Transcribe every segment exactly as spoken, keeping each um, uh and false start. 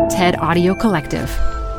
TED Audio Collective.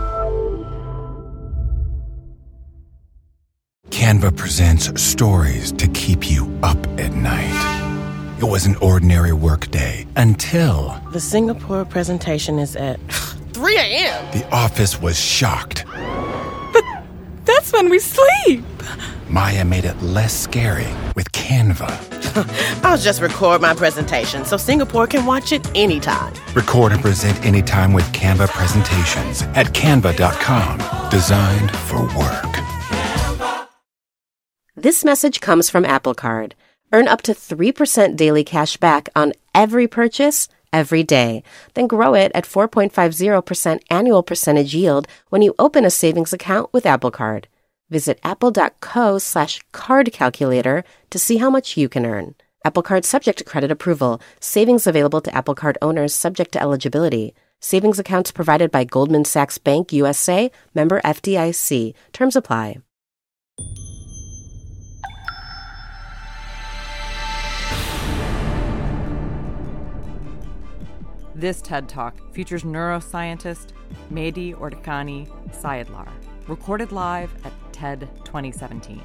Canva presents stories to keep you up at night. It was an ordinary workday until... The Singapore presentation is at three a.m. The office was shocked. But that's when we sleep. Maya made it less scary with Canva. I'll just record my presentation so Singapore can watch it anytime. Record and present anytime with Canva presentations at canva dot com. Designed for work. This message comes from Apple Card. Earn up to three percent daily cash back on every purchase, every day. Then grow it at four point five zero percent annual percentage yield when you open a savings account with Apple Card. Visit apple.co slash card calculator to see how much you can earn. Apple Card subject to credit approval. Savings available to Apple Card owners subject to eligibility. Savings accounts provided by Goldman Sachs Bank U S A, member F D I C. Terms apply. This TED Talk features neuroscientist Mehdi Ordekani Sayedlar, recorded live at TED twenty seventeen.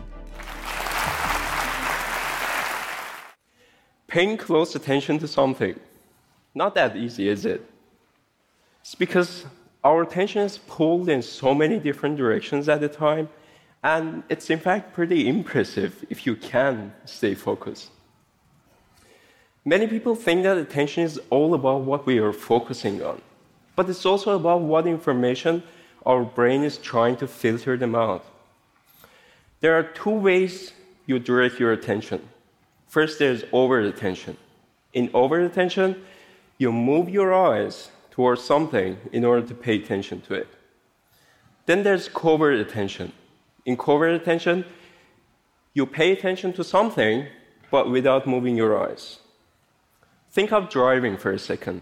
Paying close attention to something, not that easy, is it? It's because our attention is pulled in so many different directions at a time, and it's in fact pretty impressive if you can stay focused. Many people think that attention is all about what we are focusing on, but it's also about what information our brain is trying to filter them out. There are two ways you direct your attention. First, there's overt attention. In overt attention, you move your eyes towards something in order to pay attention to it. Then there's covert attention. In covert attention, you pay attention to something, but without moving your eyes. Think of driving for a second.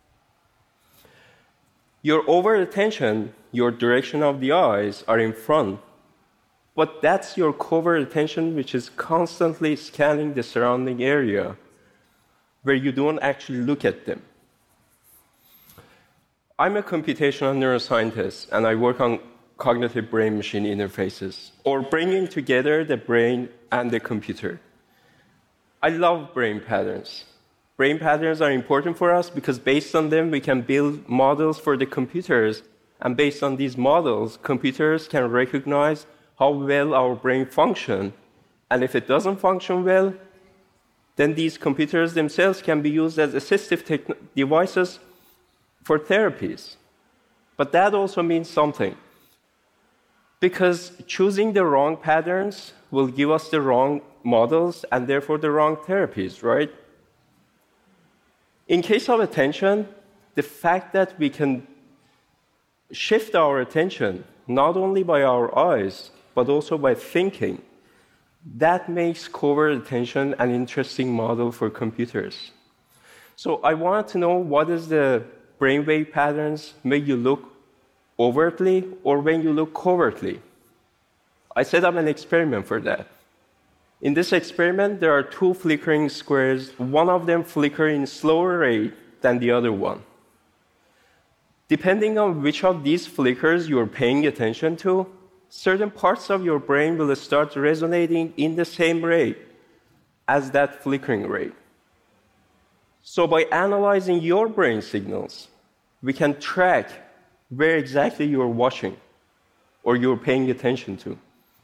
Your overt attention, your direction of the eyes are in front, but that's your covert attention, which is constantly scanning the surrounding area where you don't actually look at them. I'm a computational neuroscientist, and I work on cognitive brain-machine interfaces, or bringing together the brain and the computer. I love brain patterns. Brain patterns are important for us because based on them, we can build models for the computers. And based on these models, computers can recognize how well our brain functions. And if it doesn't function well, then these computers themselves can be used as assistive te- devices for therapies. But that also means something. Because choosing the wrong patterns will give us the wrong models and therefore the wrong therapies, right? In case of attention, the fact that we can shift our attention not only by our eyes, but also by thinking, that makes covert attention an interesting model for computers. So I wanted to know what is the brainwave patterns make you look overtly or when you look covertly. I set up an experiment for that. In this experiment, there are two flickering squares. One of them flickers in slower rate than the other one. Depending on which of these flickers you're paying attention to, certain parts of your brain will start resonating in the same rate as that flickering rate. So by analyzing your brain signals, we can track where exactly you're watching or you're paying attention to.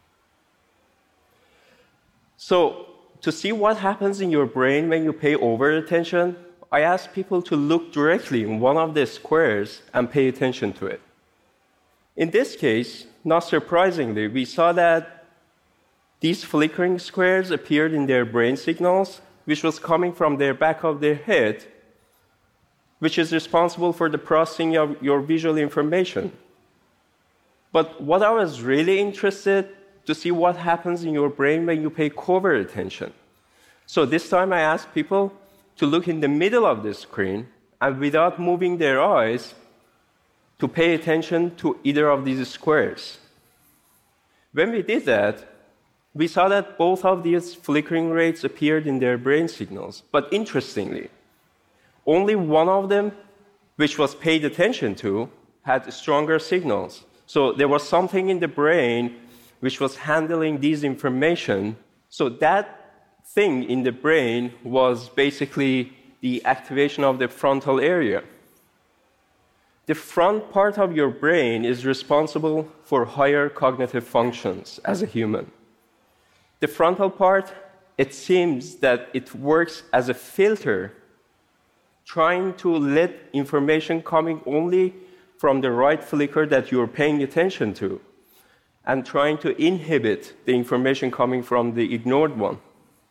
So to see what happens in your brain when you pay overt attention, I asked people to look directly in one of the squares and pay attention to it. In this case, not surprisingly, we saw that these flickering squares appeared in their brain signals, which was coming from their back of their head, which is responsible for the processing of your visual information. But what I was really interested to see what happens in your brain when you pay covert attention. So this time I asked people to look in the middle of the screen and without moving their eyes, to pay attention to either of these squares. When we did that, we saw that both of these flickering rates appeared in their brain signals. But interestingly, only one of them which was paid attention to, had stronger signals. So there was something in the brain which was handling these information. So that thing in the brain was basically the activation of the frontal area. The front part of your brain is responsible for higher cognitive functions as a human. The frontal part, it seems that it works as a filter, trying to let information coming only from the right flicker that you're paying attention to, and trying to inhibit the information coming from the ignored one.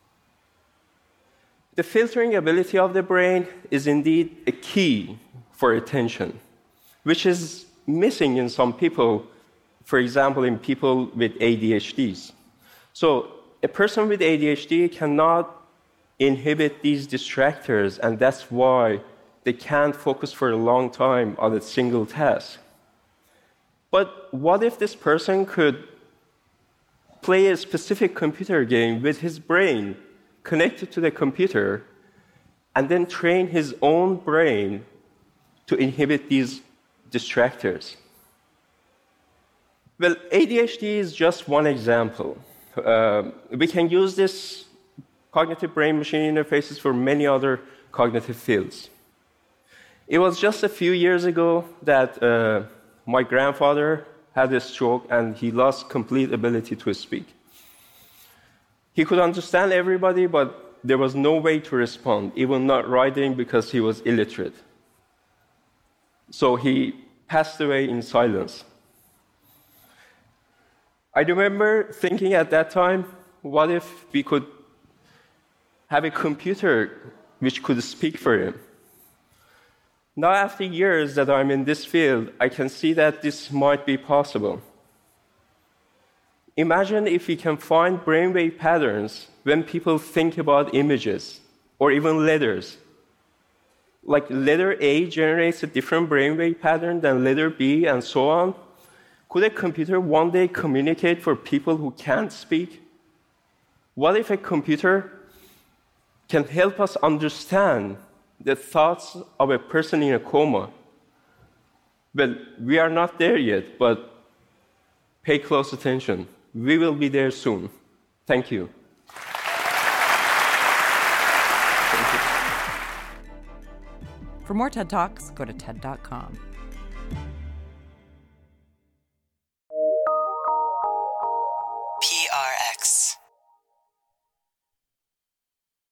The filtering ability of the brain is indeed a key for attention, which is missing in some people, for example, in people with A D H Ds. So a person with A D H D cannot inhibit these distractors, and that's why they can't focus for a long time on a single task. But what if this person could play a specific computer game with his brain connected to the computer and then train his own brain to inhibit these distractors? Well, A D H D is just one example. Uh, we can use this cognitive brain-machine interfaces for many other cognitive fields. It was just a few years ago that uh, my grandfather had a stroke and he lost complete ability to speak. He could understand everybody, but there was no way to respond, even not writing because he was illiterate. So he passed away in silence. I remember thinking at that time, what if we could have a computer which could speak for him? Now, after years that I'm in this field, I can see that this might be possible. Imagine if we can find brainwave patterns when people think about images or even letters. Like letter A generates a different brainwave pattern than letter B and so on. Could a computer one day communicate for people who can't speak? What if a computer can help us understand the thoughts of a person in a coma? Well, we are not there yet, but pay close attention. We will be there soon. Thank you. For more TED Talks, go to TED dot com.